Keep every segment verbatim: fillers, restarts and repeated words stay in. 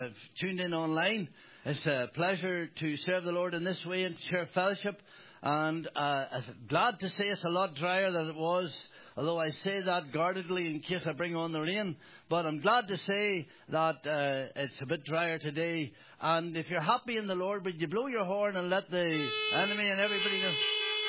have tuned in online. It's a pleasure to serve the Lord in this way and share fellowship. And uh, I'm glad to say it's a lot drier than it was, although I say that guardedly in case I bring on the rain. But I'm glad to say that uh, it's a bit drier today. And if you're happy in the Lord, would you blow your horn and let the enemy and everybody know?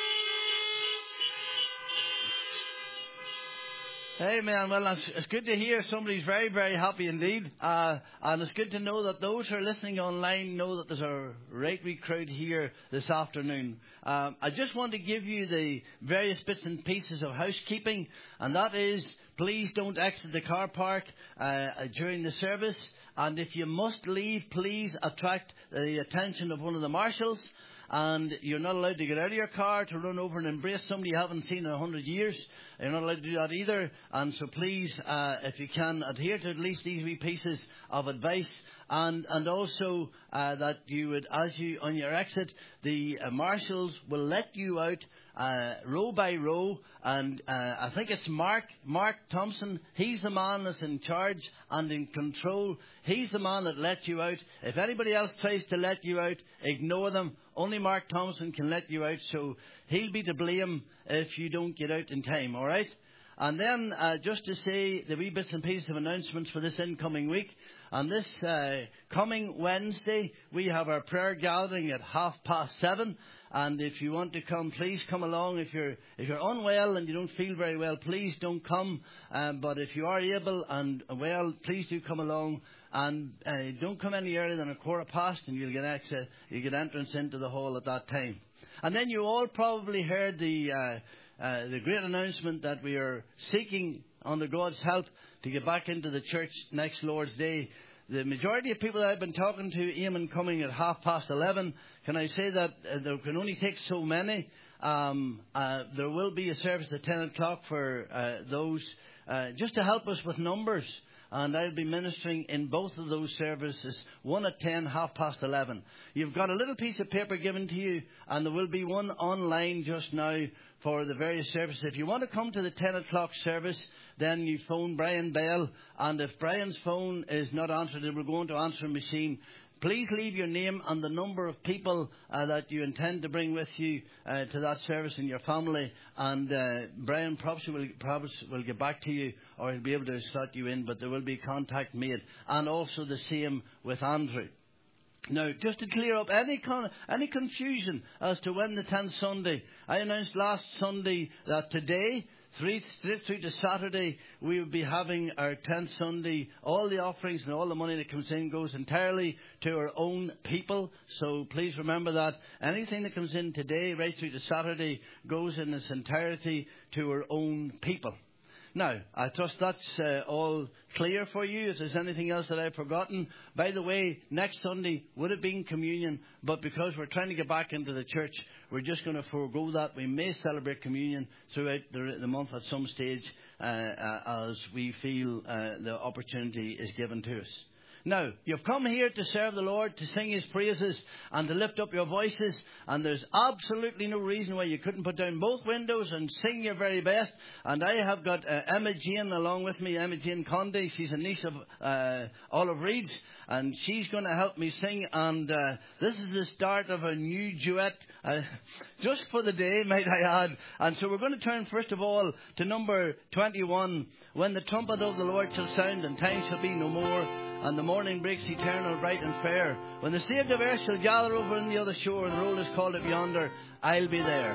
Amen. Well, it's, it's good to hear somebody's very, very happy indeed. Uh, and it's good to know that those who are listening online know that there's a right wee crowd here this afternoon. Um, I just want to give you the various bits and pieces of housekeeping. And that is, please don't exit the car park uh, during the service. And if you must leave, please attract the attention of one of the marshals. And you're not allowed to get out of your car to run over and embrace somebody you haven't seen in a hundred years. You're not allowed to do that either. And so please, uh, if you can, adhere to at least these wee pieces of advice. And and also uh, that you would, as you on your exit, the uh, marshals will let you out uh, row by row. And uh, I think it's Mark, Mark Thompson. He's the man that's in charge and in control. He's the man that lets you out. If anybody else tries to let you out, ignore them. Only Mark Thompson can let you out. So he'll be to blame if you don't get out in time. All right? And then uh, just to say the wee bits and pieces of announcements for this incoming week. On this uh, coming Wednesday, we have our prayer gathering at half past seven. And if you want to come, please come along. If you're if you're unwell and you don't feel very well, please don't come. Um, but if you are able and well, please do come along. And uh, don't come any earlier than a quarter past, and you'll get access, you'll get entrance into the hall at that time. And then you all probably heard the uh, uh, the great announcement that we are seeking, under God's help, to get back into the church next Lord's Day. The majority of people that I've been talking to aim in coming at half past eleven. Can I say that uh, there can only take so many? Um, uh, there will be a service at ten o'clock for uh, those, uh, just to help us with numbers. And I'll be ministering in both of those services, one at ten, half past eleven. You've got a little piece of paper given to you, and there will be one online just now for the various services. If you want to come to the ten o'clock service, then you phone Brian Bell. And if Brian's phone is not answered, it will go into answering machine. Please leave your name and the number of people uh, that you intend to bring with you uh, to that service in your family. And uh, Brian probably will, probably will get back to you, or he'll be able to slot you in, but there will be contact made. And also the same with Andrew. Now, just to clear up any con- any confusion as to when the tenth Sunday, I announced last Sunday that today, Three, straight through to Saturday, we will be having our tenth Sunday. All the offerings and all the money that comes in goes entirely to our own people. So please remember that. Anything that comes in today, right through to Saturday, goes in its entirety to our own people. Now, I trust that's uh, all clear for you. If there's anything else that I've forgotten. By the way, next Sunday would have been communion, but because we're trying to get back into the church, we're just going to forego that. We may celebrate communion throughout the, the month at some stage uh, uh, as we feel uh, the opportunity is given to us. Now, you've come here to serve the Lord, to sing His praises, and to lift up your voices. And there's absolutely no reason why you couldn't put down both windows and sing your very best. And I have got uh, Emma Jane along with me, Emma Jane Conde. She's a niece of uh, Olive Reed's, and she's going to help me sing. And uh, this is the start of a new duet, uh, just for the day, might I add. And so we're going to turn first of all to number twenty-one. When the trumpet of the Lord shall sound, and time shall be no more, and the morning breaks eternal, bright and fair. When the saved of earth shall gather over on the other shore, and the roll is called up yonder, I'll be there.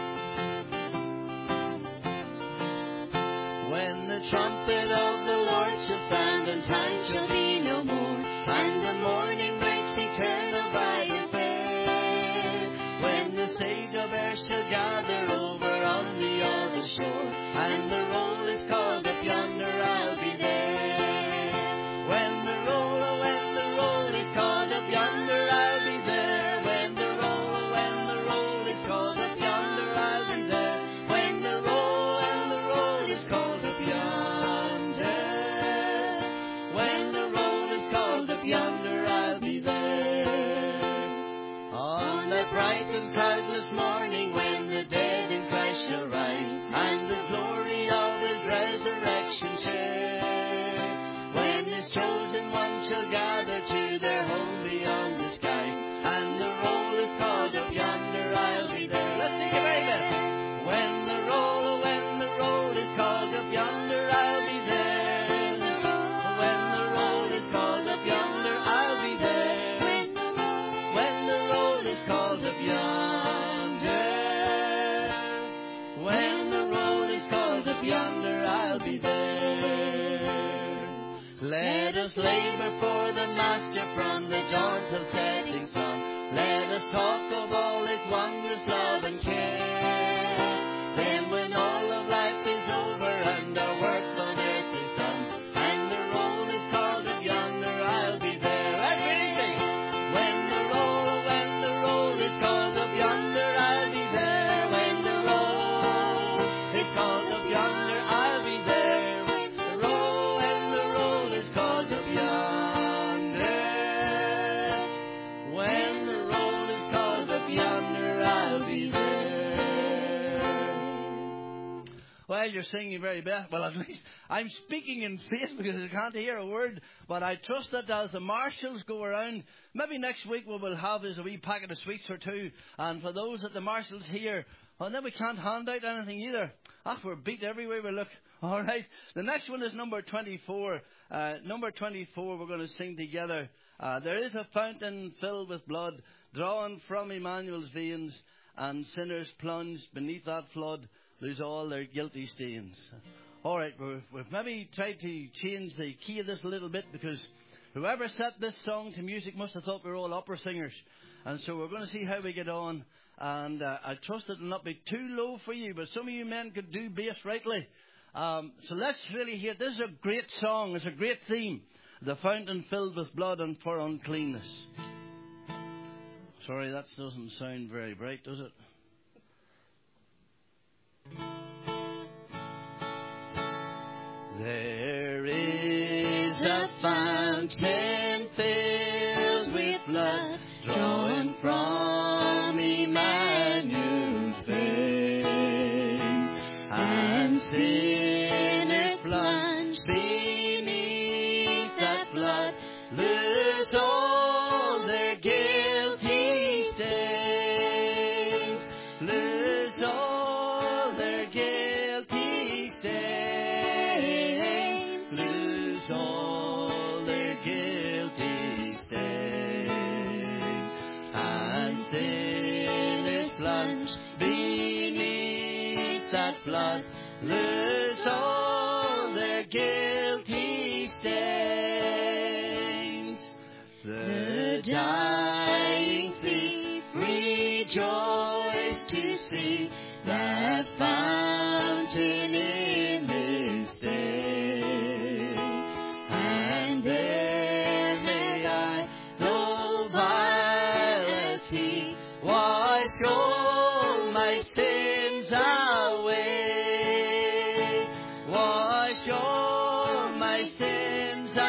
When the trumpet of the Lord shall sound, and time shall be no more, and the morning breaks eternal, bright and fair. When the saved of earth shall gather over on the other shore, and the roll is called up yonder, I'll be there. When the roll, when the roll is called up yonder, I'll be there. When the roll, when the roll is called up yonder, I'll be there. When the roll, when the roll is called up yonder, when the roll is called up yonder, I'll be there. On that bright and cloudless morning, when the dead in Christ shall rise, and the glory of His resurrection share, when His chosen ones shall gather to Master from the dawns of setting sun. Let us talk of all His wondrous love and care. Then when all of life is over and our work on earth is done, and the roll is called up yonder, I'll be there. Let's really sing. When the roll, when the roll is called up yonder, I'll be there. When the roll is called up yonder, I'll be there. When the roll, when the roll is called up yonder, when the roll is called up yonder, I'll be there. Well, you're singing very best. Well, at least I'm speaking in faith because I can't hear a word. But I trust that as the marshals go around, maybe next week what we'll have is a wee packet of sweets or two. And for those that the marshals hear, well, then we can't hand out anything either. Ah, we're beat everywhere we look. All right. The next one is number twenty-four. Uh, number twenty-four, we're going to sing together. Uh, there is a fountain filled with blood, drawn from Emmanuel's veins, and sinners plunged beneath that flood lose all their guilty stains. All right, we've, we've maybe tried to change the key of this a little bit because whoever set this song to music must have thought we were all opera singers. And so we're going to see how we get on. And uh, I trust it will not be too low for you, but some of you men could do bass rightly. Um, so let's really hear. This is a great song. It's a great theme. The fountain filled with blood and for uncleanness. Sorry, that doesn't sound very bright, does it? There is a fountain filled with blood, drawn from Emmanuel's veins, and sinners plunged beneath that flood lose all their guilty stains, lose all their guilty stains, lose all their guilty stains, and sinners plunged beneath that flood lose all their guilty stains. The dying thief rejoiced to see that fountain in his day, and there may I, though vile as he, wash all my sins away, wash all my sins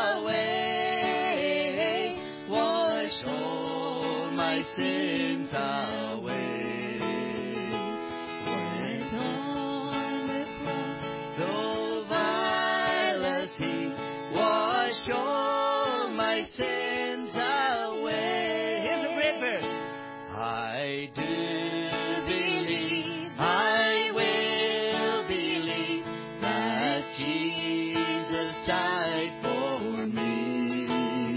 away, wash all my sins away. Went on the cross, though vile as he, wash all my sins away. Here's a great verse. I do believe, I will believe that Jesus died for me,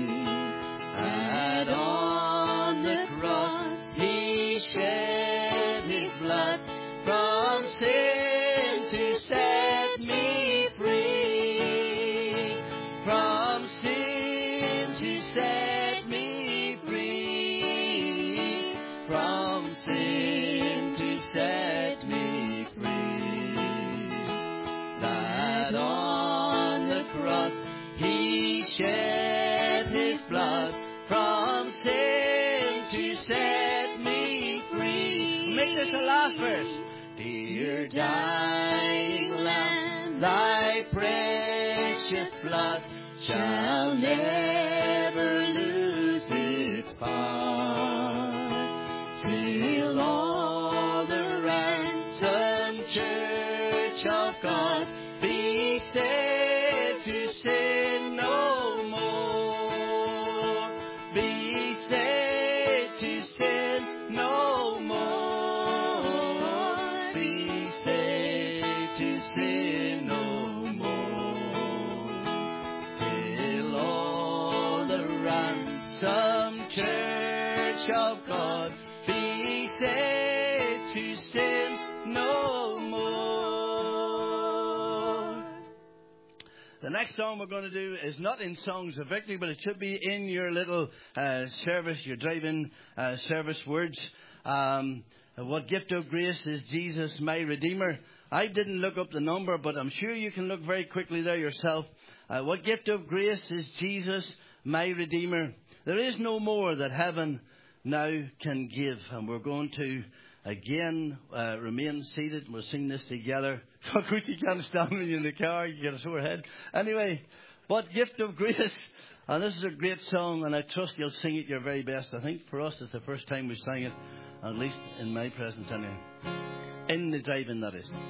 and on the cross He shed His blood from sin to set me free, from sin to set me free, from sin to set me free. That on the cross He shed His blood from sin to set me free. Make this the last verse. Dear dying Lamb, Thy precious blood shall never lose its power, till all the ransomed church of God be saved to sin no more, be saved to sin no more, be saved to sin no more, till all the ransomed church of God be saved to sin no more. The next song we're going to do is not in Songs of Victory, but it should be in your little uh, service, your drive-in uh, service words. Um, what gift of grace is Jesus, my Redeemer? I didn't look up the number, but I'm sure you can look very quickly there yourself. Uh, what gift of grace is Jesus, my Redeemer? There is no more that heaven now can give. And we're going to again uh, remain seated. We'll sing this together. Of course, you can't stand when you're in the car. You get a sore head. Anyway, what gift of grace. And this is a great song, and I trust you'll sing it your very best. I think for us it's the first time we sang it, at least in my presence anyway. In the drive-in, that is.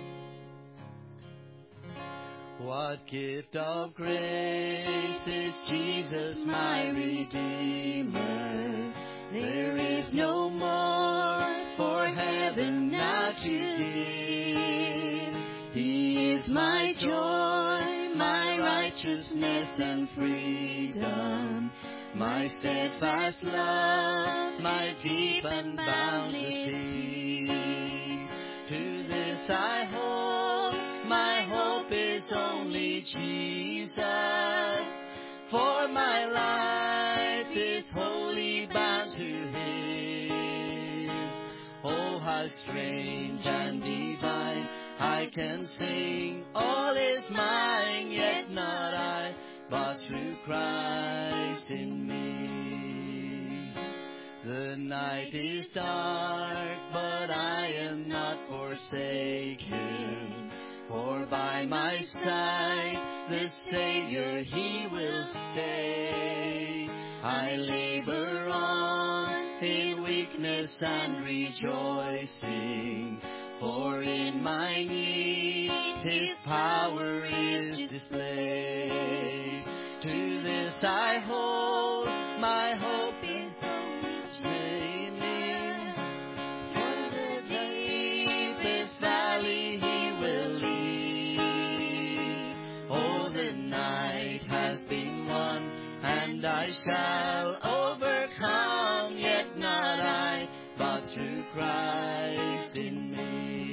What gift of grace is Jesus, my Redeemer? There is no more for heaven now to give. He is my joy, my righteousness and freedom, my steadfast love, my deep and boundless peace. To this I hold, my hope is only Jesus, for my life is wholly bound to His. Oh, how strange and divine, I can sing, all is mine, yet not I, but through Christ in me. The night is dark, but I am not forsaken, for by my side the Savior He will stay. I labor on in weakness and rejoicing, for in my need His power is displayed. To this I hold, my hope is only in through the deepest valley He will lead. Oh, the night has been won, and I shall overcome, yet not I, but through Christ in me.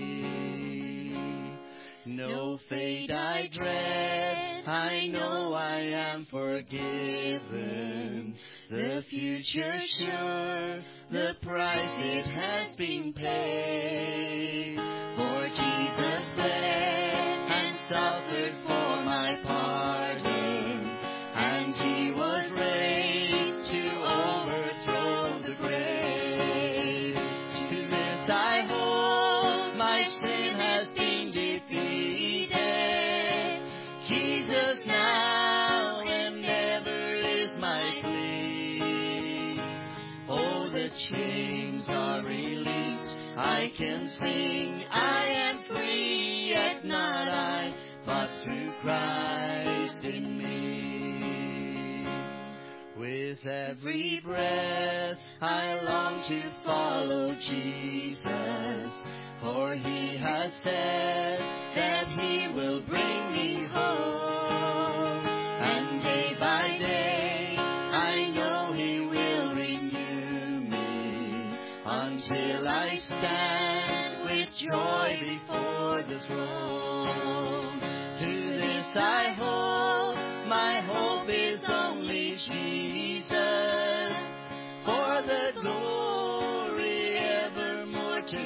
No fate I dread, I know I am forgiven. The future sure, the price it has been paid. For Jesus bled and suffered for my pardon, and He was raised to overthrow the grave. To this I hold, my sin has been defeated. Jesus now and ever is my plea. Oh, the chains are released, I can sing, I am free, yet not I, but through Christ in me. With every breath I long to follow Jesus, for He has said that He will bring me home. And day by day I know He will renew me, until I stand with joy before the throne. To this I hold, my hope is only Jesus, for the glory evermore to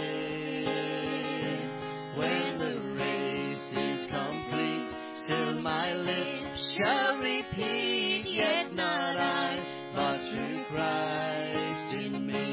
Him. When the race is complete, still my lips shall repeat, yet not I, but through Christ in me.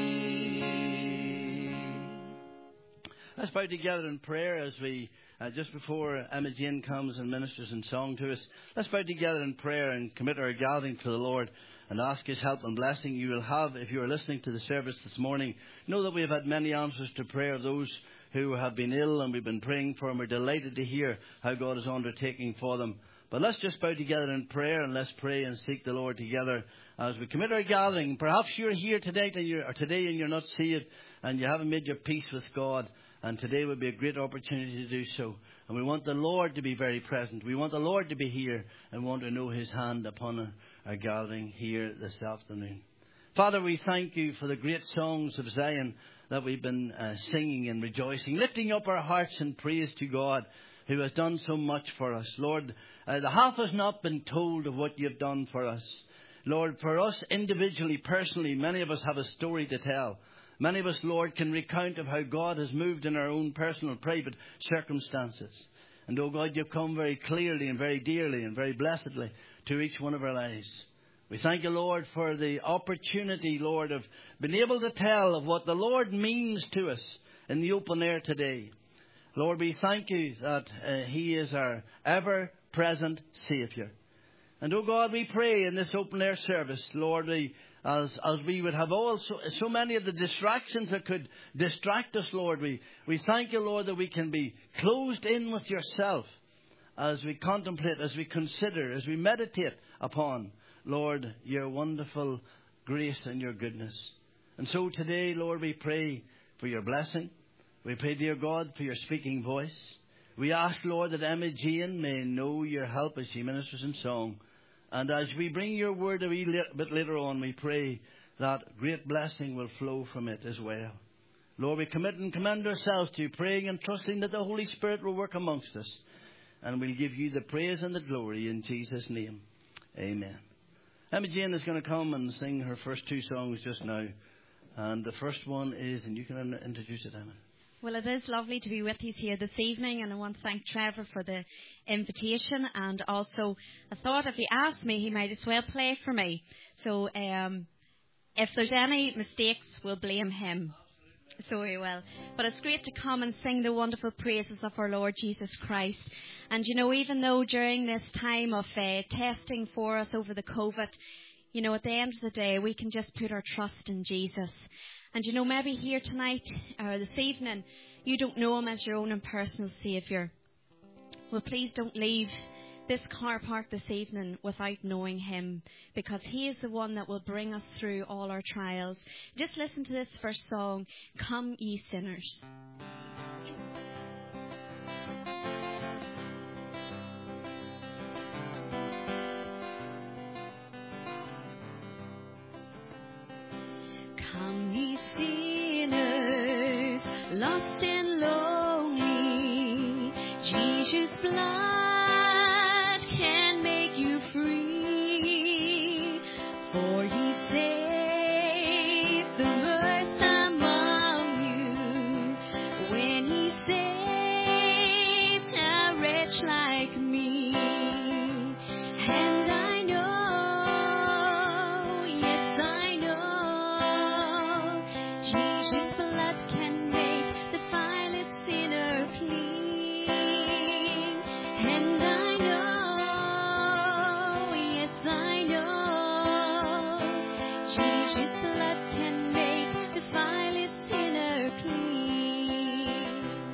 Let's bow together in prayer as we, uh, just before Emma Jane comes and ministers in song to us, let's bow together in prayer and commit our gathering to the Lord and ask His help and blessing. You will have, if you are listening to the service this morning, know that we have had many answers to prayer. Those who have been ill and we've been praying for them, we're delighted to hear how God is undertaking for them. But let's just bow together in prayer and let's pray and seek the Lord together as we commit our gathering. Perhaps you're here today and you're, or today and you're not saved and you haven't made your peace with God. And today would be a great opportunity to do so. And we want the Lord to be very present. We want the Lord to be here and want to know His hand upon our, our gathering here this afternoon. Father, we thank You for the great songs of Zion that we've been uh, singing and rejoicing, lifting up our hearts in praise to God, who has done so much for us. Lord, uh, the half has not been told of what you've done for us. Lord, for us individually, personally, many of us have a story to tell. Many of us, Lord, can recount of how God has moved in our own personal, private circumstances. And, oh God, you've come very clearly and very dearly and very blessedly to each one of our lives. We thank you, Lord, for the opportunity, Lord, of being able to tell of what the Lord means to us in the open air today. Lord, we thank you that uh, He is our ever-present Saviour. And, oh God, we pray in this open air service, Lord, we, as, as we would have all so, so many of the distractions that could distract us, Lord, we, we thank you, Lord, that we can be closed in with yourself as we contemplate, as we consider, as we meditate upon, Lord, your wonderful grace and your goodness. And so today, Lord, we pray for your blessing. We pray, dear God, for your speaking voice. We ask, Lord, that Emma Jane may know your help as she ministers in song. And as we bring your word a wee bit later on, we pray that great blessing will flow from it as well. Lord, we commit and commend ourselves to you, praying and trusting that the Holy Spirit will work amongst us. And we'll give you the praise and the glory in Jesus' name. Amen. Emma Jane is going to come and sing her first two songs just now. And the first one is, and you can introduce it, Emma. Well, it is lovely to be with you here this evening, and I want to thank Trevor for the invitation. And also, I thought if he asked me, he might as well play for me. So um, if there's any mistakes, we'll blame him. So he will. But it's great to come and sing the wonderful praises of our Lord Jesus Christ. And, you know, even though during this time of uh, testing for us over the COVID, you know, at the end of the day, we can just put our trust in Jesus. And, you know, maybe here tonight or this evening, you don't know him as your own and personal Saviour. Well, please don't leave this car park this evening without knowing him, because he is the one that will bring us through all our trials. Just listen to this first song, Come Ye Sinners. Come ye sinners, lost and lonely, Jesus' blood can make you free, for he saved the worst among you, when he saved a wretch like me. And I know, yes I know, Jesus' blood can make the vilest sinner clean. And I know, yes I know, Jesus' blood can make the vilest sinner clean.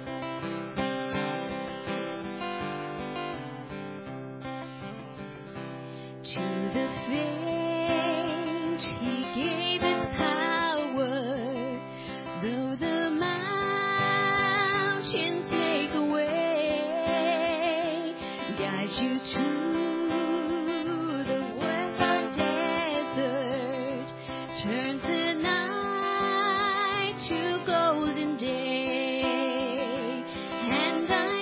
To the faint he gave his power, though the mountains take away, guide you to the western desert, turns the night to golden day. And I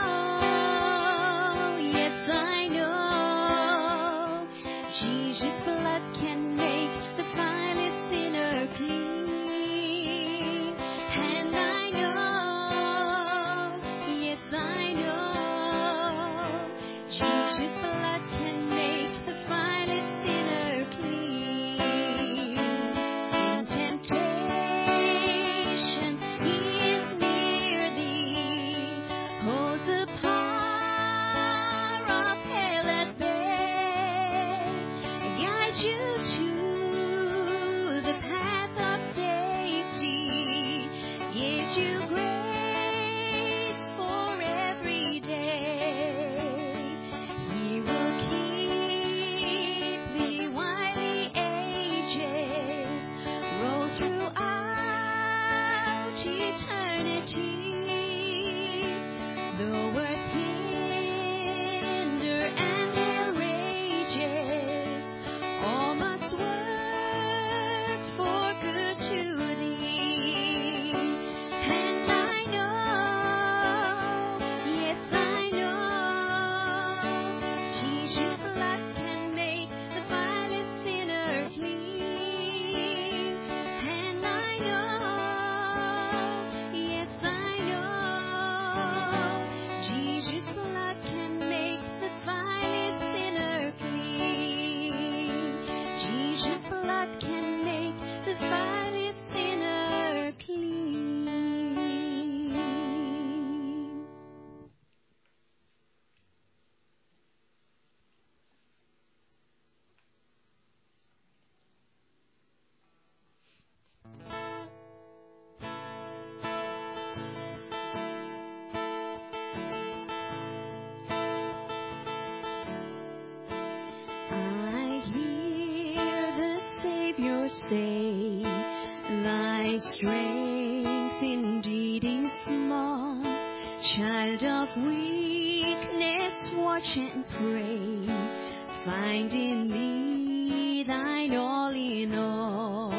know, yes I know, Jesus' blood can make the vilest sinner clean. And I know, yes I know, Jesus' blood can make the vilest sinner clean. In temptation he is near thee, holds the power of hell at bay, guides you to the path of safety, gives you grace for every day. He will keep thee while the ages roll throughout eternity. Though earth hinder and hell rages, all must work for good to thee. And I know, yes I blood can make the finest sinner clean. I hear the Savior say, thy strength indeed is small. Child of weakness, watch and pray. Find in me thine all in all.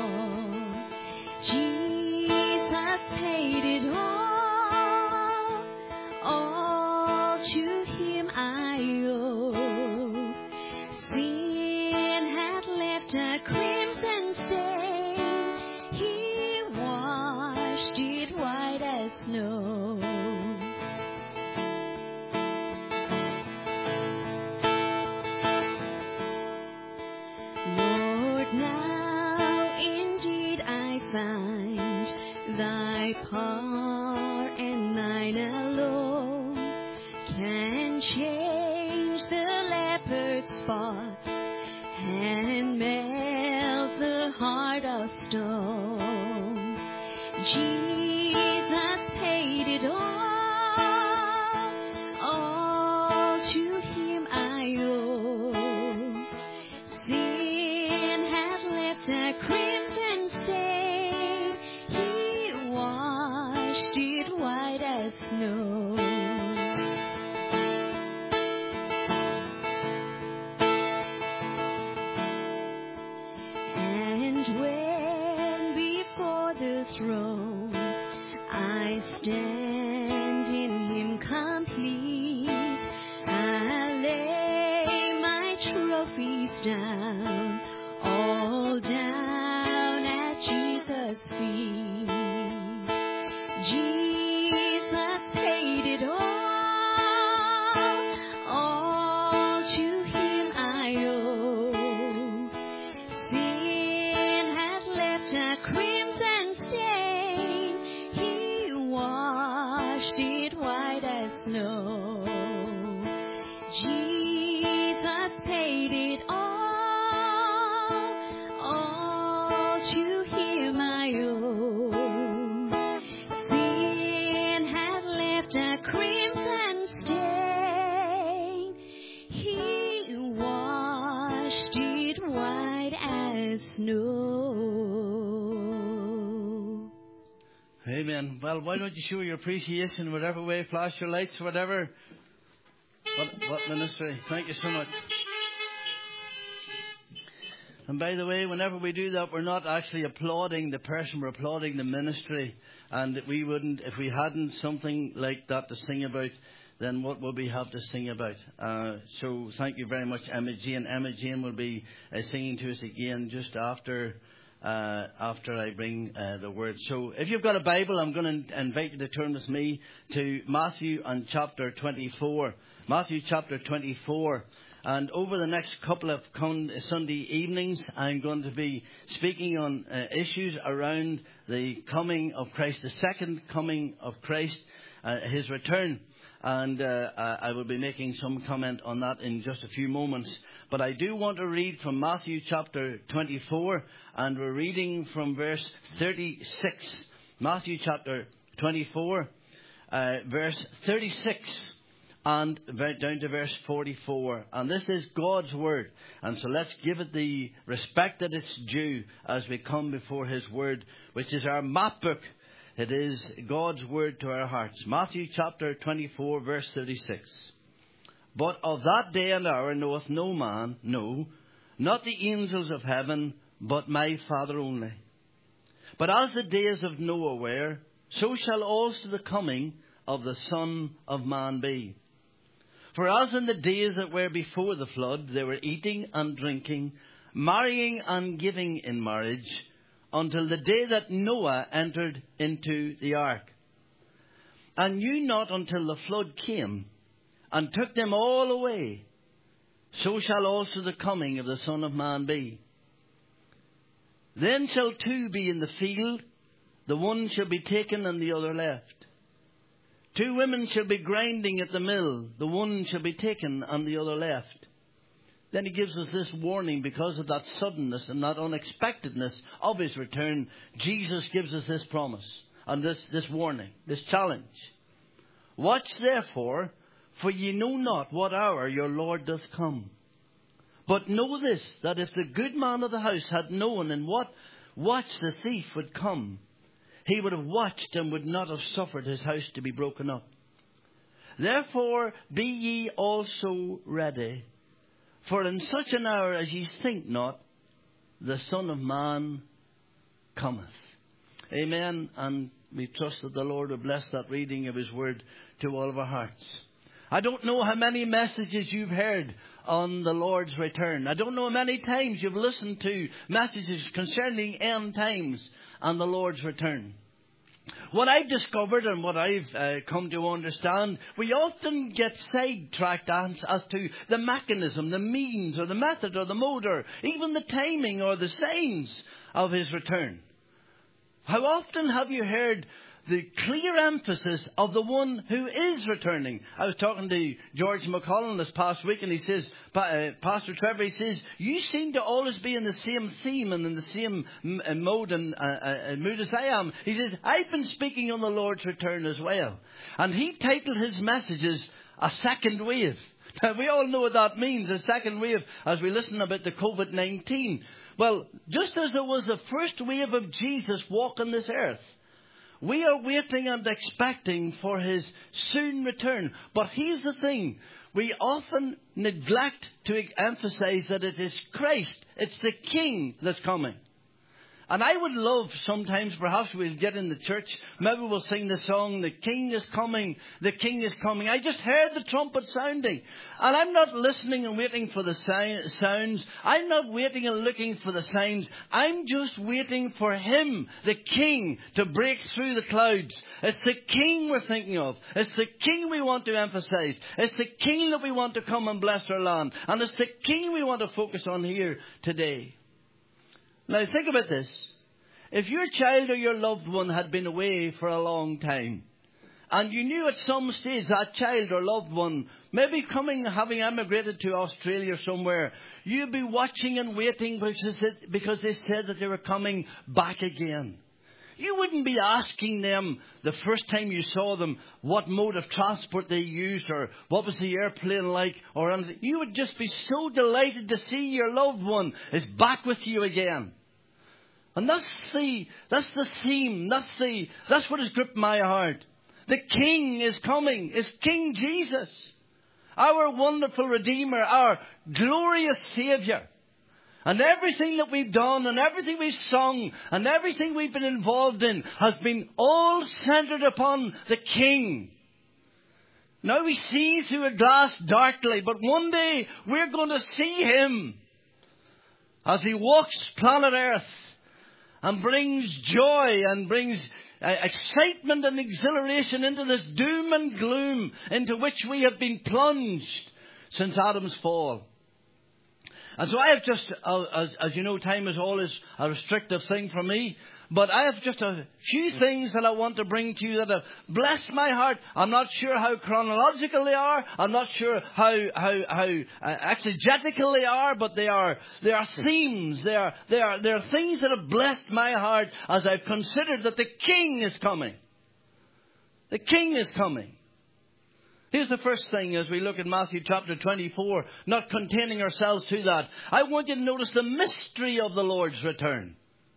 Jesus paid it all. All to him I owe. Sin had left a crimson stain. He washed it white as snow. Lord, now indeed I find thy power and thine alone can change the leopard's spots and melt the heart of stone. Jesus paid it all. All to him I owe. Sin had left a crimson stain. He washed it white as snow. And when before the throne I stand in him complete, I lay my trophies down, all down at Jesus' feet. Jesus paid it all. All to him I owe. Sin had left a crimson stain. He washed it white as snow. Jesus paid it all. All to him I owe. Sin had left a crimson stain. He washed it white as snow. Amen. Well, why don't you show your appreciation, whatever way, flash your lights, whatever. What, what ministry? Thank you so much. And by the way, whenever we do that, we're not actually applauding the person, we're applauding the ministry. And we wouldn't, if we hadn't something like that to sing about, then what would we have to sing about? Uh, so thank you very much, Emma Jane. Emma Jane will be uh, singing to us again just after uh, after I bring uh, the word. So if you've got a Bible, I'm going to invite you to turn with me to Matthew and chapter twenty-four. Matthew chapter twenty-four. And over the next couple of Sunday evenings, I'm going to be speaking on uh, issues around the coming of Christ, the second coming of Christ, uh, his return. And uh, I will be making some comment on that in just a few moments. But I do want to read from Matthew chapter twenty-four, and we're reading from verse thirty-six. Matthew chapter twenty-four, uh, verse thirty-six. And down to verse forty-four. And this is God's word. And so let's give it the respect that it's due as we come before his word, which is our map book. It is God's word to our hearts. Matthew chapter twenty-four, verse thirty-six. But of that day and hour knoweth no man, no, not the angels of heaven, but my Father only. But as the days of Noah were, so shall also the coming of the Son of Man be. For as in the days that were before the flood, they were eating and drinking, marrying and giving in marriage, until the day that Noah entered into the ark, and knew not until the flood came, and took them all away. So shall also the coming of the Son of Man be. Then shall two be in the field, the one shall be taken and the other left. Two women shall be grinding at the mill, the one shall be taken and the other left. Then he gives us this warning because of that suddenness and that unexpectedness of his return. Jesus gives us this promise and this, this warning, this challenge. Watch therefore, for ye know not what hour your Lord doth come. But know this, that if the good man of the house had known in what watch the thief would come, he would have watched and would not have suffered his house to be broken up. Therefore be ye also ready, for in such an hour as ye think not, the Son of Man cometh. Amen. And we trust that the Lord will bless that reading of his word to all of our hearts. I don't know how many messages you've heard on the Lord's return. I don't know how many times you've listened to messages concerning end times and the Lord's return. What I've discovered and what I've uh, come to understand, we often get sidetracked as, as to the mechanism, the means or the method or the mode or even the timing or the signs of his return. How often have you heard the clear emphasis of the one who is returning? I was talking to George McCollum this past week, and he says, uh, Pastor Trevor, he says, you seem to always be in the same theme and in the same m- mode and uh, uh, mood as I am. He says, I've been speaking on the Lord's return as well. And he titled his messages, A Second Wave. Now, we all know what that means, a second wave, as we listen about the covid nineteen. Well, just as there was the first wave of Jesus walking this earth, we are waiting and expecting for his soon return. But here's the thing. We often neglect to emphasize that it is Christ. It's the King that's coming. And I would love sometimes, perhaps we'll get in the church, maybe we'll sing the song, the King is coming, the King is coming. I just heard the trumpet sounding. And I'm not listening and waiting for the sounds. I'm not waiting and looking for the signs. I'm just waiting for him, the King, to break through the clouds. It's the King we're thinking of. It's the King we want to emphasize. It's the King that we want to come and bless our land. And it's the King we want to focus on here today. Now think about this. If your child or your loved one had been away for a long time, and you knew at some stage that child or loved one, maybe coming, having emigrated to Australia somewhere, you'd be watching and waiting because they said that they were coming back again. You wouldn't be asking them the first time you saw them what mode of transport they used or what was the airplane like or anything. You would just be so delighted to see your loved one is back with you again. And that's the, that's the theme. That's the, that's what has gripped my heart. The King is coming. It's King Jesus. Our wonderful Redeemer. Our glorious Saviour. And everything that we've done and everything we've sung and everything we've been involved in has been all centered upon the King. Now we see through a glass darkly, but one day we're going to see him as he walks planet Earth and brings joy and brings uh, excitement and exhilaration into this doom and gloom into which we have been plunged since Adam's fall. And so I have just, uh, as, as you know, time is always a restrictive thing for me. But I have just a few things that I want to bring to you that have blessed my heart. I'm not sure how chronological they are. I'm not sure how how how uh, exegetical they are. But they are they are themes. They are they are they are things that have blessed my heart as I've considered that the King is coming. The King is coming. Here's the first thing as we look at Matthew chapter twenty-four, not containing ourselves to that. I want you to notice the mystery of the Lord's return.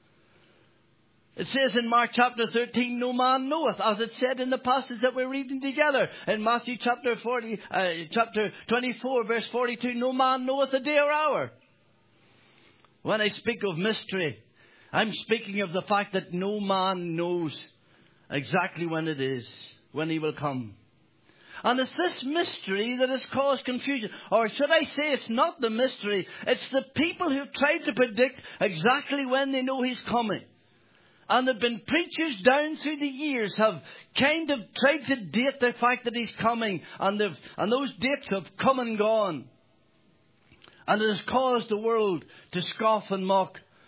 It says in Mark chapter thirteen, no man knoweth, as it said in the passage that we're reading together. In Matthew chapter forty, uh, chapter twenty-four, verse forty-two, no man knoweth the day or hour. When I speak of mystery, I'm speaking of the fact that no man knows exactly when it is, when he will come. And it's this mystery that has caused confusion. Or should I say it's not the mystery, it's the people who've tried to predict exactly when they know he's coming. And there have been preachers down through the years have kind of tried to date the fact that he's coming. And, and those dates have come and gone. And it has caused the world to scoff and mock.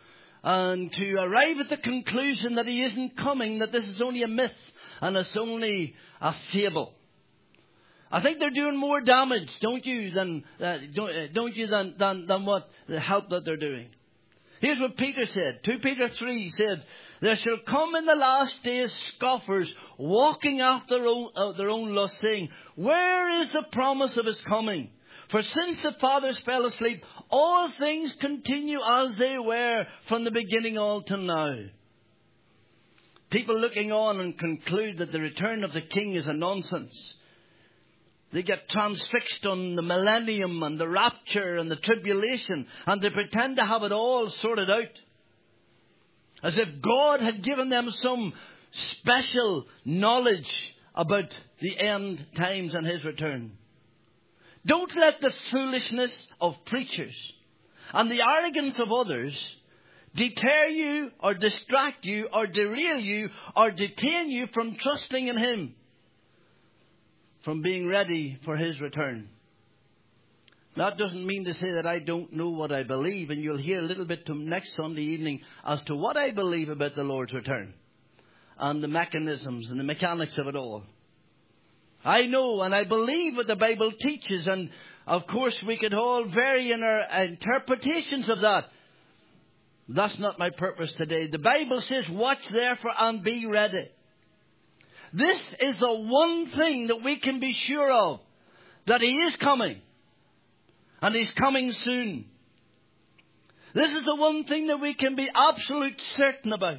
and to arrive at the conclusion that he isn't coming, that this is only a myth and it's only a fable. I think they're doing more damage, don't you, than uh, don't, uh, don't you, than, than than what the help that they're doing. Here's what Peter said. Second Peter three said, "There shall come in the last days scoffers, walking after their own, uh, their own lust, saying, where is the promise of his coming? For since the fathers fell asleep, all things continue as they were from the beginning all to now." People looking on and conclude that the return of the king is a nonsense. They get transfixed on the millennium and the rapture and the tribulation, and they pretend to have it all sorted out, as if God had given them some special knowledge about the end times and his return. Don't let the foolishness of preachers and the arrogance of others deter you or distract you or derail you or detain you from trusting in him, from being ready for his return. That doesn't mean to say that I don't know what I believe, and you'll hear a little bit next Sunday evening as to what I believe about the Lord's return and the mechanisms and the mechanics of it all. I know and I believe what the Bible teaches, and of course we could all vary in our interpretations of that. That's not my purpose today. The Bible says, watch therefore and be ready. This is the one thing that we can be sure of, that he is coming, and he's coming soon. This is the one thing that we can be absolute certain about.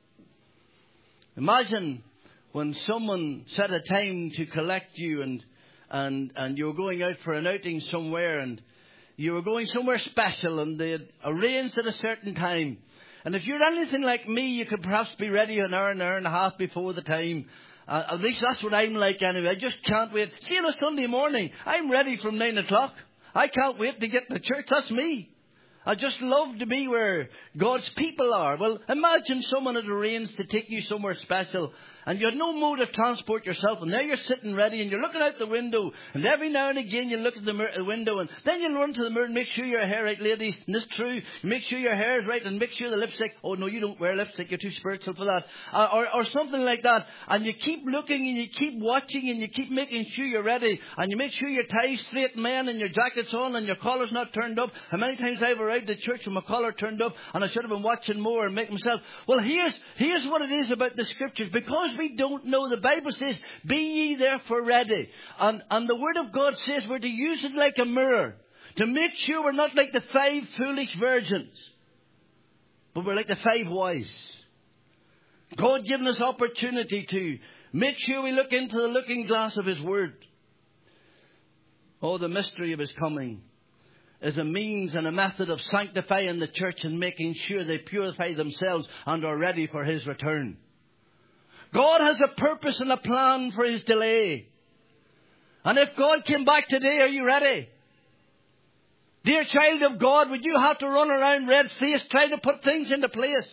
Imagine when someone set a time to collect you, and and and you were going out for an outing somewhere, and you were going somewhere special, and they had arranged at a certain time. And if you're anything like me, you could perhaps be ready an hour, an hour and a half before the time. Uh, at least that's what I'm like anyway. I just can't wait. See, on a Sunday morning, I'm ready from nine o'clock. I can't wait to get to church. That's me. I just love to be where God's people are. Well, imagine someone had arranged to take you somewhere special, and you had no mode of transport yourself, and there you're sitting ready, and you're looking out the window, and every now and again you look at the, mirror, the window, and then you run to the mirror and make sure your hair right, ladies. And it's true. You make sure your hair is right, and make sure the lipstick. Oh no, you don't wear lipstick. You're too spiritual for that. Uh, or, or something like that. And you keep looking, and you keep watching, and you keep making sure you're ready, and you make sure your tie's straight, man, and your jacket's on, and your collar's not turned up. How many times I've arrived at church with my collar turned up, and I should have been watching more and making myself. Well, here's here's what it is about the scriptures. Because we don't know, the Bible says, "Be ye therefore ready," and and the Word of God says we're to use it like a mirror to make sure we're not like the five foolish virgins, but we're like the five wise. God given us opportunity to make sure we look into the looking glass of His Word. Oh, the mystery of His coming is a means and a method of sanctifying the church and making sure they purify themselves and are ready for His return. God has a purpose and a plan for His delay. And if God came back today, are you ready? Dear child of God, would you have to run around red-faced trying to put things into place?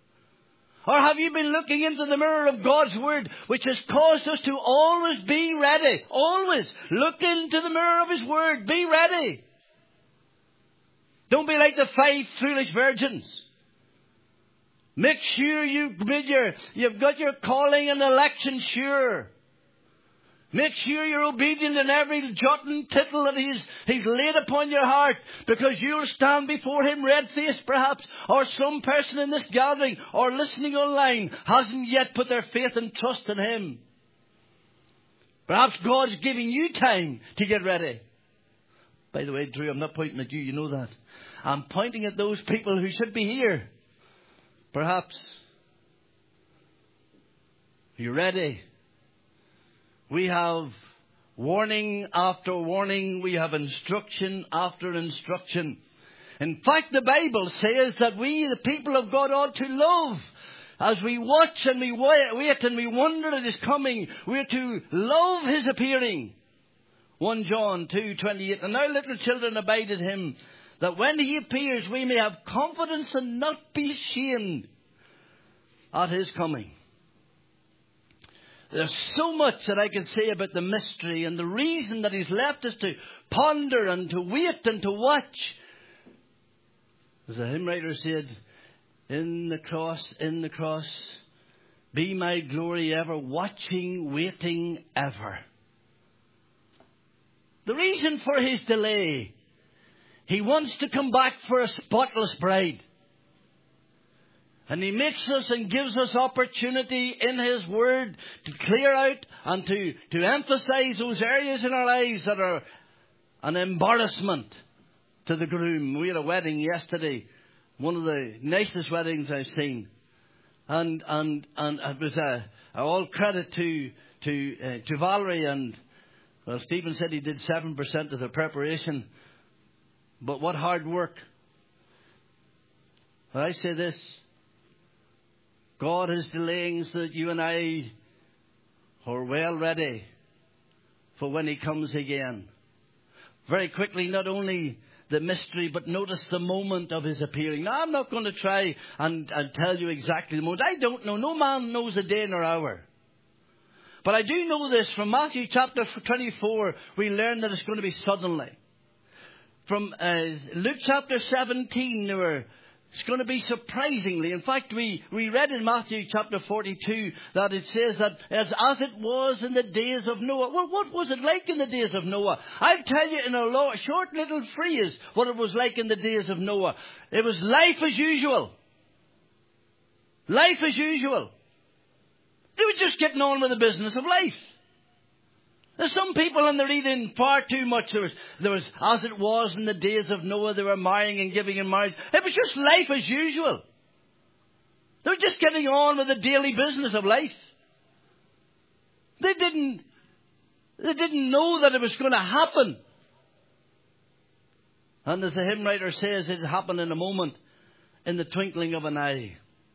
Or have you been looking into the mirror of God's Word, which has caused us to always be ready? Always look into the mirror of His Word. Be ready. Don't be like the five foolish virgins. Make sure you made your, you've got your calling and election sure. Make sure you're obedient in every jot and tittle that he's, he's laid upon your heart, because you'll stand before Him red-faced perhaps, or some person in this gathering or listening online hasn't yet put their faith and trust in Him. Perhaps God's giving you time to get ready. By the way, Drew, I'm not pointing at you, you know that. I'm pointing at those people who should be here. Perhaps. Are you ready? We have warning after warning. We have instruction after instruction. In fact, the Bible says that we, the people of God, ought to love. As we watch and we wait and we wonder at His coming, we are to love His appearing. First John two twenty-eight. And now, little children, abide in Him, that when He appears we may have confidence and not be ashamed at His coming. There's so much that I can say about the mystery and the reason that He's left us to ponder and to wait and to watch. As the hymn writer said, In the cross, in the cross, be my glory ever, watching, waiting ever. The reason for his delay, he wants to come back for a spotless bride. And he makes us and gives us opportunity in his word to clear out and to, to emphasize those areas in our lives that are an embarrassment to the groom. We had a wedding yesterday, one of the nicest weddings I've seen. And and and it was a, a all credit to to uh, to Valerie, and well, Stephen said he did seven percent of the preparation. But what hard work! But I say this: God is delaying so that you and I are well ready for when he comes again. Very quickly, not only the mystery, but notice the moment of his appearing. Now, I'm not going to try and, and tell you exactly the moment. I don't know. No man knows the day nor hour. But I do know this. From Matthew chapter twenty-four, we learn that it's going to be suddenly. From uh, Luke chapter seventeen, there were It's going to be surprisingly. In fact, we, we read in Matthew chapter forty-two that it says that as, as it was in the days of Noah. Well, what was it like in the days of Noah? I'll tell you in a lo- short little phrase what it was like in the days of Noah. It was life as usual. Life as usual. They were just getting on with the business of life. There's some people, and they're reading far too much. There was, there was, as it was in the days of Noah, they were marrying and giving in marriage. It was just life as usual. They were just getting on with the daily business of life. They didn't, they didn't know that it was going to happen. And as the hymn writer says, it happened in a moment, in the twinkling of an eye.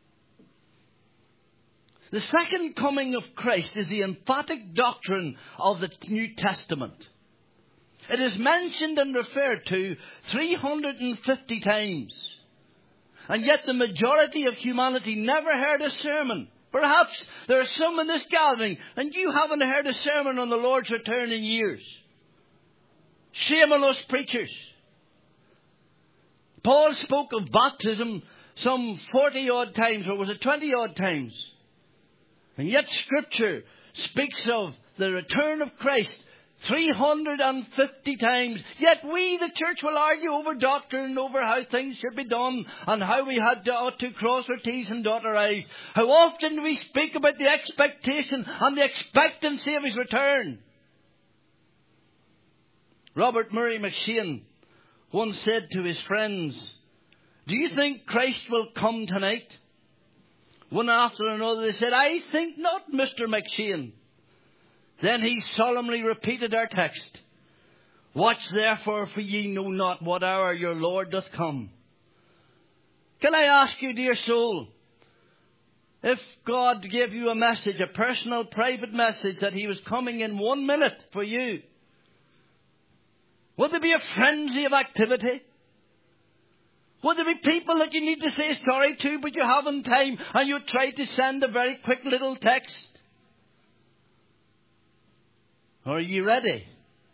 The second coming of Christ is the emphatic doctrine of the New Testament. It is mentioned and referred to three hundred fifty times. And yet the majority of humanity never heard a sermon. Perhaps there are some in this gathering, and you haven't heard a sermon on the Lord's return in years. Shame on us preachers. Paul spoke of baptism some forty odd times, or was it twenty odd times? And yet Scripture speaks of the return of Christ three hundred fifty times. Yet we, the church, will argue over doctrine, over how things should be done, and how we had to, ought to cross our T's and dot our I's. How often do we speak about the expectation and the expectancy of his return? Robert Murray McCheyne once said to his friends, "Do you think Christ will come tonight?" One after another they said, "I think not, Mister McCheyne." Then he solemnly repeated our text. "Watch therefore, for ye know not what hour your Lord doth come." Can I ask you, dear soul, if God gave you a message, a personal, private message, that he was coming in one minute for you, would there be a frenzy of activity? Would there be people that you need to say sorry to, but you haven't time, and you try to send a very quick little text? Are you ready?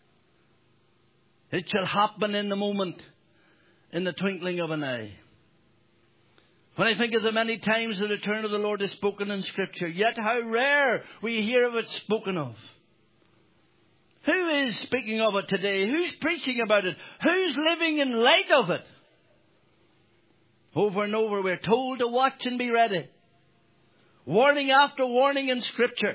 It shall happen in the moment, in the twinkling of an eye. When I think of the many times the return of the Lord is spoken in Scripture, yet how rare we hear of it spoken of. Who is speaking of it today? Who's preaching about it? Who's living in light of it? Over and over we're told to watch and be ready. Warning after warning in Scripture.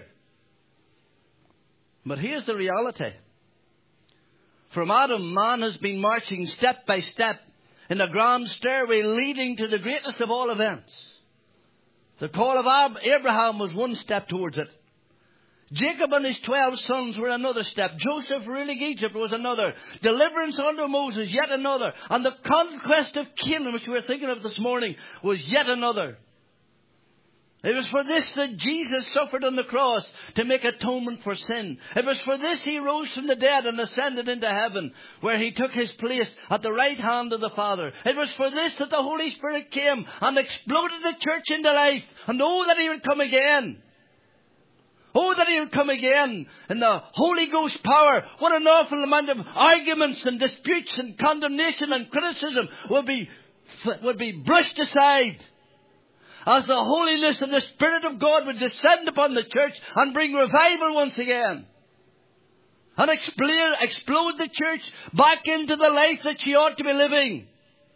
But here's the reality. From Adam, man has been marching step by step in a grand stairway leading to the greatest of all events. The call of Abraham was one step towards it. Jacob and his twelve sons were another step. Joseph ruling Egypt was another. Deliverance under Moses, yet another. And the conquest of Canaan, which we were thinking of this morning, was yet another. It was for this that Jesus suffered on the cross, to make atonement for sin. It was for this he rose from the dead and ascended into heaven, where he took his place at the right hand of the Father. It was for this that the Holy Spirit came and exploded the church into life. And oh, that he would come again. Oh, that he would come again in the Holy Ghost power. What an awful amount of arguments and disputes and condemnation and criticism would be, would be brushed aside as the holiness of the Spirit of God would descend upon the church and bring revival once again. And explode, explode the church back into the life that she ought to be living.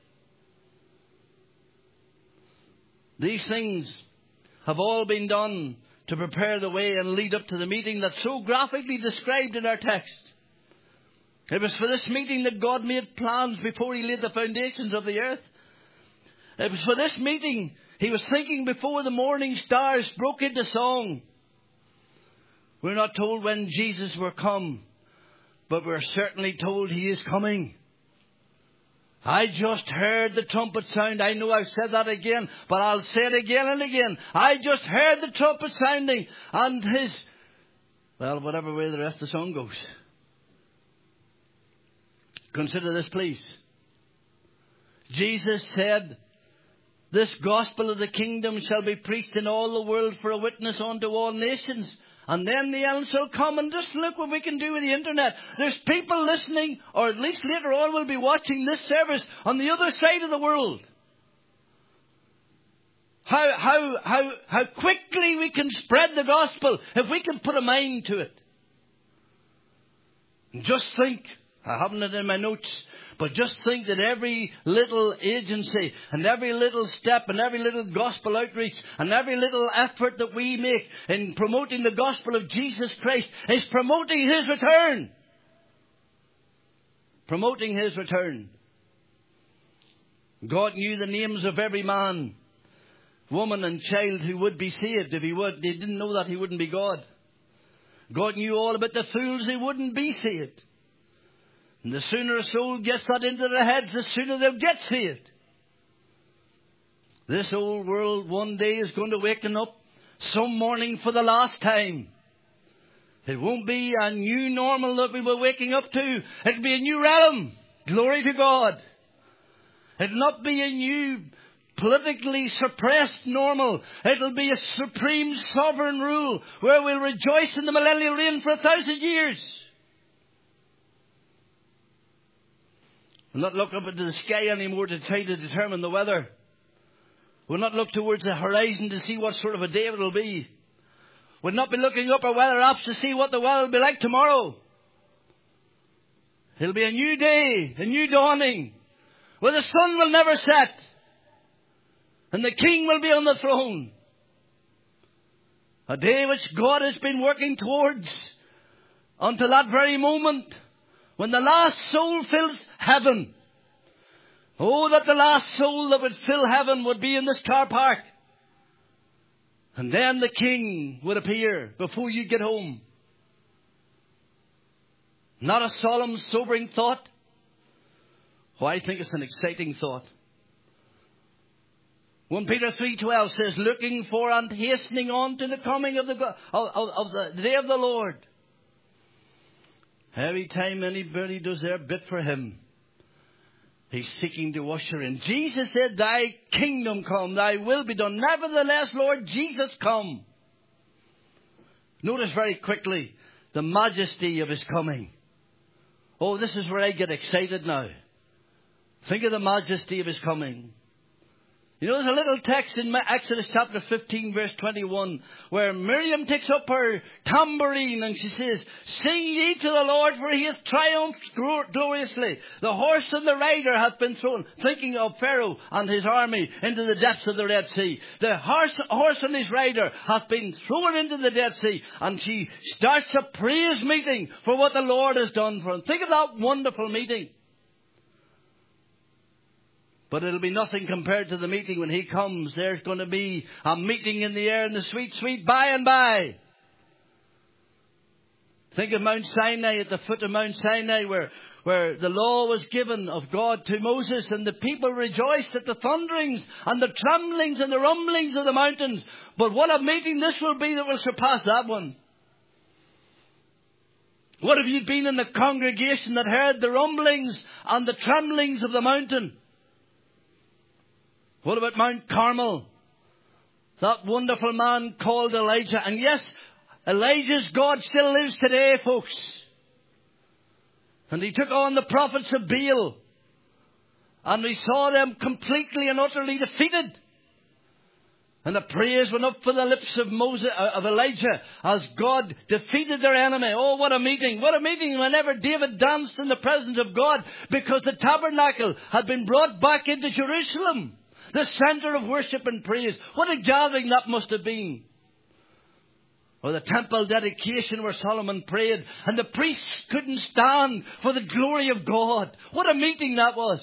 These things have all been done to prepare the way and lead up to the meeting that's so graphically described in our text. It was for this meeting that God made plans before He laid the foundations of the earth. It was for this meeting He was thinking before the morning stars broke into song. We're not told when Jesus will come, but we're certainly told He is coming. I just heard the trumpet sound. I know I've said that again, but I'll say it again and again. I just heard the trumpet sounding, and His, well, whatever way the rest of the song goes. Consider this, please. Jesus said, this gospel of the kingdom shall be preached in all the world for a witness unto all nations. And then the end shall come. And just look what we can do with the internet. There's people listening, or at least later on will be watching this service on the other side of the world. How, how, how, how quickly we can spread the gospel if we can put a mind to it. And just think, I haven't it in my notes, but just think that every little agency and every little step and every little gospel outreach and every little effort that we make in promoting the gospel of Jesus Christ is promoting His return. Promoting His return. God knew the names of every man, woman and child who would be saved. If He would, they didn't know that He wouldn't be God. God knew all about the fools who wouldn't be saved. And the sooner a soul gets that into their heads, the sooner they'll get saved. This old world one day is going to waken up some morning for the last time. It won't be a new normal that we were waking up to. It'll be a new realm. Glory to God. It'll not be a new politically suppressed normal. It'll be a supreme sovereign rule where we'll rejoice in the millennial reign for a thousand years. We'll not look up into the sky anymore to try to determine the weather. We'll not look towards the horizon to see what sort of a day it will be. We'll not be looking up our weather apps to see what the weather will be like tomorrow. It'll be a new day, a new dawning, where the sun will never set, and the King will be on the throne. A day which God has been working towards until that very moment, when the last soul fills heaven. Oh, that the last soul that would fill heaven would be in this car park. And then the King would appear before you get home. Not a solemn, sobering thought? Oh, I think it's an exciting thought. First Peter three twelve says, looking for and hastening on to the coming of the, of, of, of the day of the Lord. Every time anybody does their bit for Him, He's seeking to usher in. Jesus said, thy kingdom come, thy will be done. Nevertheless, Lord Jesus, come. Notice very quickly the majesty of His coming. Oh, this is where I get excited now. Think of the majesty of His coming. You know, there's a little text in Exodus chapter fifteen, verse twenty-one, where Miriam takes up her tambourine and she says, sing ye to the Lord, for He hath triumphed gloriously. The horse and the rider hath been thrown, thinking of Pharaoh and his army, into the depths of the Red Sea. The horse, horse and his rider hath been thrown into the Dead Sea. And she starts a praise meeting for what the Lord has done for him. Think of that wonderful meeting. But it'll be nothing compared to the meeting when He comes. There's going to be a meeting in the air in the sweet, sweet by and by. Think of Mount Sinai, at the foot of Mount Sinai, where, where the law was given of God to Moses, and the people rejoiced at the thunderings and the tremblings and the rumblings of the mountains. But what a meeting this will be that will surpass that one. What have you been in the congregation that heard the rumblings and the tremblings of the mountain? What about Mount Carmel? That wonderful man called Elijah. And yes, Elijah's God still lives today, folks. And he took on the prophets of Baal. And we saw them completely and utterly defeated. And the praise went up for the lips of Moses, of Elijah, as God defeated their enemy. Oh, what a meeting. What a meeting whenever David danced in the presence of God, because the tabernacle had been brought back into Jerusalem, the center of worship and praise. What a gathering that must have been. Or the temple dedication where Solomon prayed and the priests couldn't stand for the glory of God. What a meeting that was.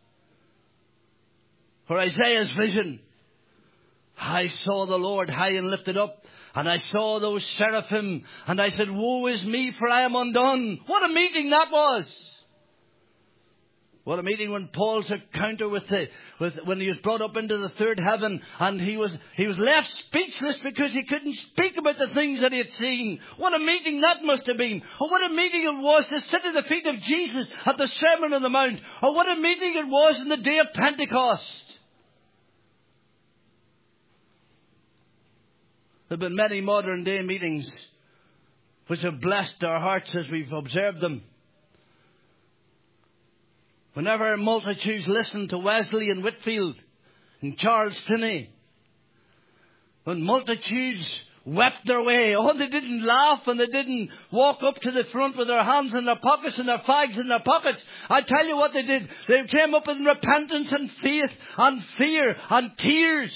Or Isaiah's vision. I saw the Lord high and lifted up, and I saw those seraphim, and I said, woe is me, for I am undone. What a meeting that was. What a meeting when Paul took counter with the, with, when he was brought up into the third heaven, and he was, he was left speechless because he couldn't speak about the things that he had seen. What a meeting that must have been. Or what a meeting it was to sit at the feet of Jesus at the Sermon on the Mount. Or what a meeting it was in the day of Pentecost. There have been many modern day meetings which have blessed our hearts as we've observed them. Whenever multitudes listened to Wesley and Whitfield and Charles Finney, when multitudes wept their way, oh, they didn't laugh and they didn't walk up to the front with their hands in their pockets and their fags in their pockets. I tell you what they did. They came up in repentance and faith and fear and tears.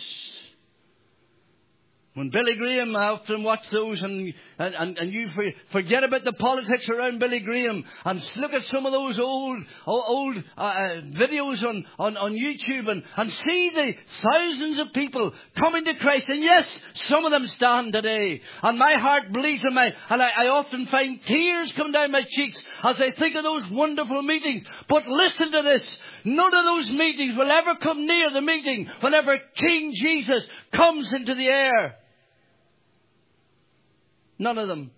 When Billy Graham, I often watch those, and, and, and you forget about the politics around Billy Graham and look at some of those old old uh, videos on, on, on YouTube and, and see the thousands of people coming to Christ. And yes, some of them stand today. And my heart bleeds in my, and I, I often find tears come down my cheeks as I think of those wonderful meetings. But listen to this. None of those meetings will ever come near the meeting whenever King Jesus comes into the air. None of them.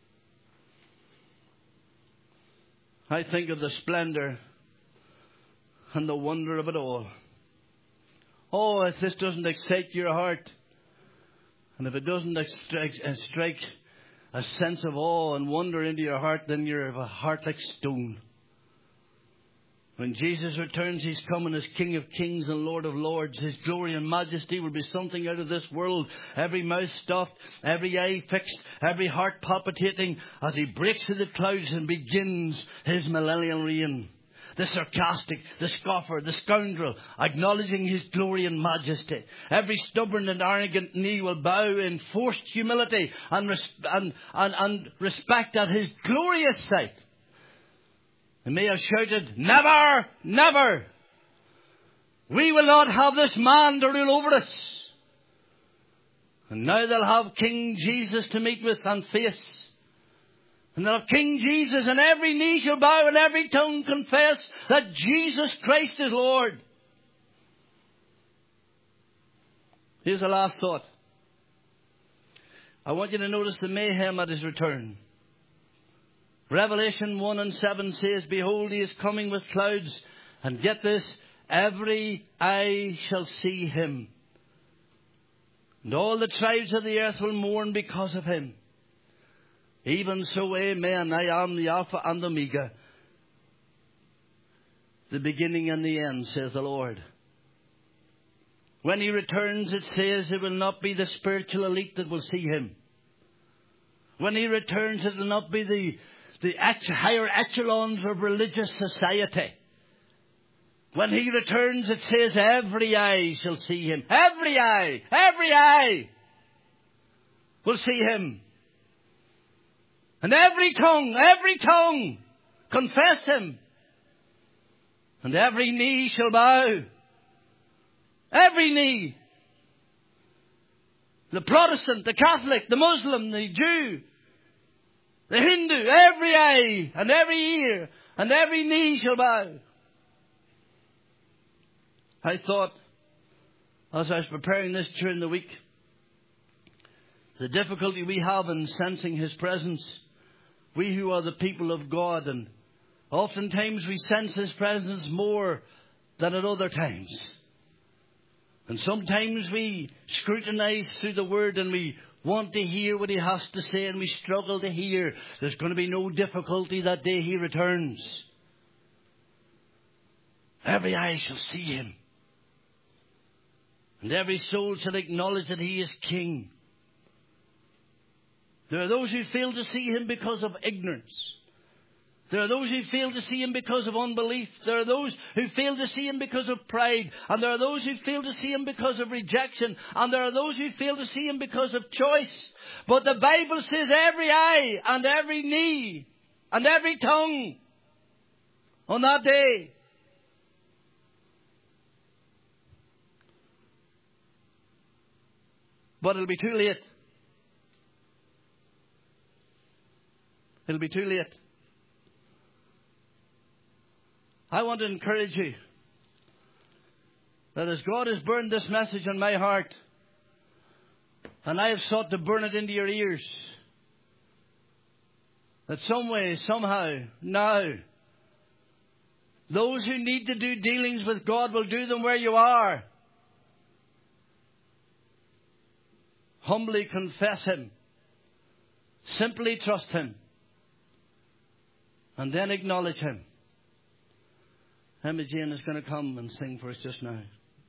I think of the splendor and the wonder of it all. Oh, if this doesn't excite your heart, and if it doesn't strike, uh, strike a sense of awe and wonder into your heart, then you're of a heart like stone. When Jesus returns, He's coming as King of Kings and Lord of Lords. His glory and majesty will be something out of this world. Every mouth stopped, every eye fixed, every heart palpitating as He breaks through the clouds and begins His millennial reign. The sarcastic, the scoffer, the scoundrel, acknowledging His glory and majesty. Every stubborn and arrogant knee will bow in forced humility and, res- and, and, and respect at His glorious sight. And may have shouted, never, never. We will not have this man to rule over us. And now they'll have King Jesus to meet with and face. And they'll have King Jesus, and every knee shall bow and every tongue confess that Jesus Christ is Lord. Here's the last thought. I want you to notice the mayhem at His return. Revelation one and seven says, behold, He is coming with clouds, and get this, every eye shall see Him. And all the tribes of the earth will mourn because of Him. Even so, amen, I am the Alpha and the Omega, the beginning and the end, says the Lord. When He returns, it says it will not be the spiritual elite that will see Him. When He returns, it will not be the the higher echelons of religious society. When He returns, it says every eye shall see Him. Every eye, every eye will see Him. And every tongue, every tongue confess Him. And every knee shall bow. Every knee. The Protestant, the Catholic, the Muslim, the Jew, the Hindu, every eye and every ear and every knee shall bow. I thought, as I was preparing this during the week, the difficulty we have in sensing His presence, we who are the people of God, and oftentimes we sense His presence more than at other times. And sometimes we scrutinize through the Word and we want to hear what He has to say, and we struggle to hear. There's going to be no difficulty that day He returns. Every eye shall see Him. And every soul shall acknowledge that he is King. There are those who fail to see him because of ignorance. There are those who fail to see him because of unbelief. There are those who fail to see him because of pride. And there are those who fail to see him because of rejection. And there are those who fail to see him because of choice. But the Bible says every eye and every knee and every tongue on that day. But it'll be too late. It'll be too late. I want to encourage you that as God has burned this message on my heart, and I have sought to burn it into your ears, that some way, somehow, now, those who need to do dealings with God will do them where you are. Humbly confess him. Simply trust him. And then acknowledge him. Emma Jane is going to come and sing for us just now.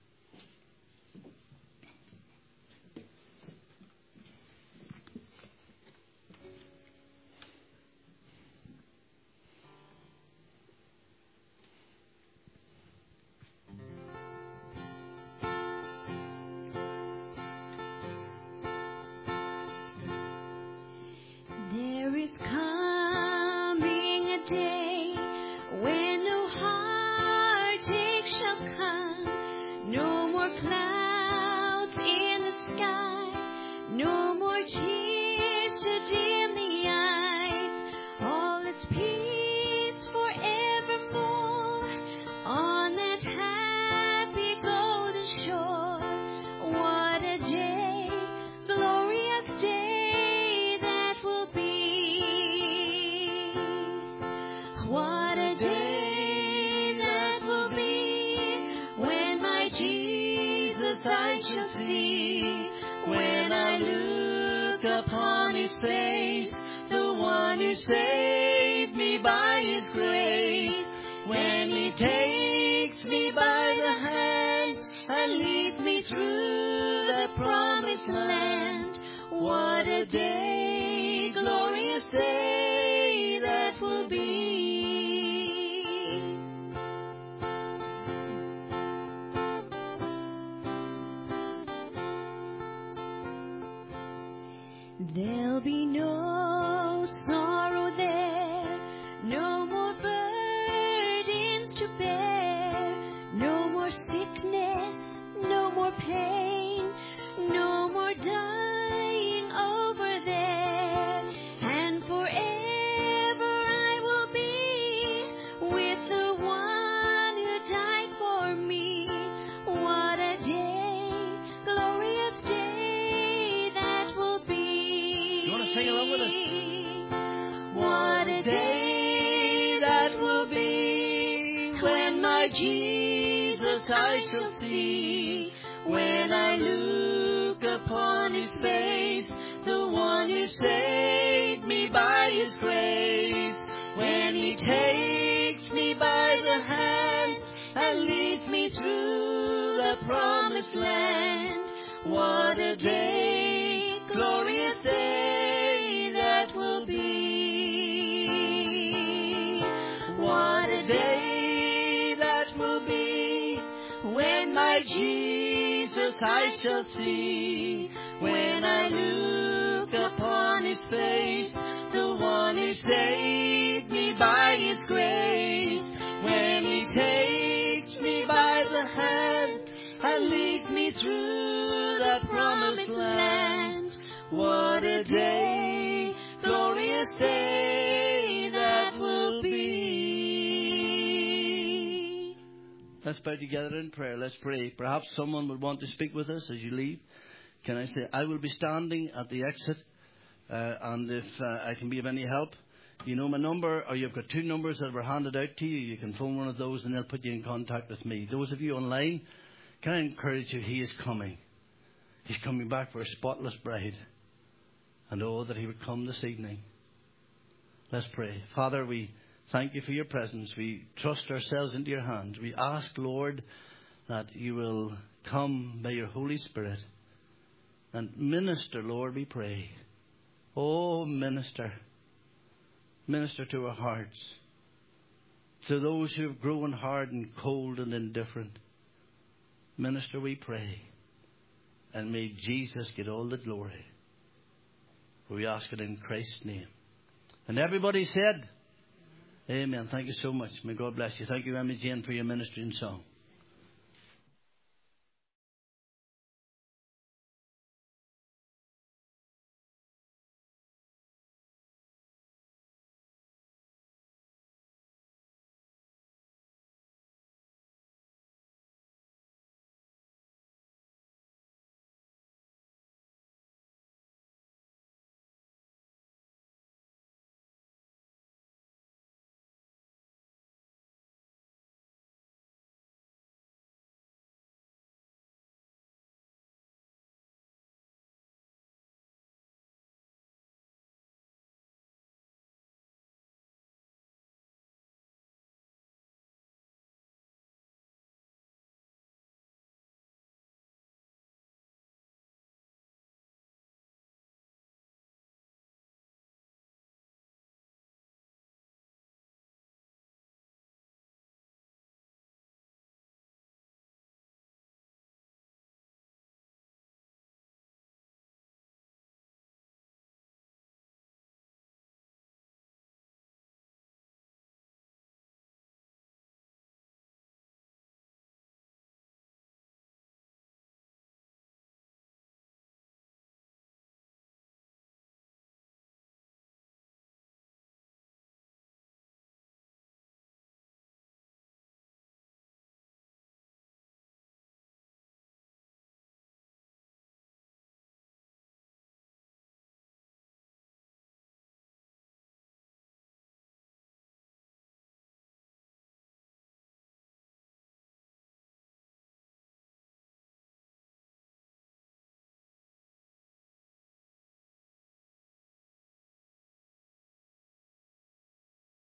There is coming a day when no heartache shall come, no more clouds in the sky, no more tears to dim the eyes, all its peace forevermore on that happy golden shore. What a day, glorious day that will be. What a day that will be when my Jesus I shall see. When I look upon his face, the one who saved me by his grace. When he takes me by the hand and leads me through the promised land. What a day, glorious day that will be. There'll be no sorrow there, no more burdens to bear, no more sickness, no more pain, no more dying over there, and forever I will be with the one who died for me. What a day, glorious day that will be. You want to sing along with us? What a day that will be when my Jesus I shall see. When I look upon his face, the one who saved me by his grace. When he takes me by the hand and leads me through the promised land. What a day, glorious day that will be. What a day that will be when my Jesus I shall see. When I look upon his face, the one who saved me by his grace. When he takes me by the hand and leads me through the promised land. What a day, glorious day that will be. Let's bow together in prayer. Let's pray. Perhaps someone would want to speak with us as you leave. Can I say, I will be standing at the exit, uh, and if uh, I can be of any help, you know my number, or you've got two numbers that were handed out to you. You can phone one of those and they'll put you in contact with me. Those of you online, can I encourage you, he is coming. He's coming back for a spotless bride. And oh, that he would come this evening. Let's pray. Father, we thank you for your presence. We trust ourselves into your hands. We ask, Lord, that you will come by your Holy Spirit and minister, Lord, we pray. Oh, minister. Minister to our hearts. To those who have grown hard and cold and indifferent. Minister, we pray. And may Jesus get all the glory. We ask it in Christ's name. And everybody said, Amen. Thank you so much. May God bless you. Thank you, Emma Jane, for your ministering song.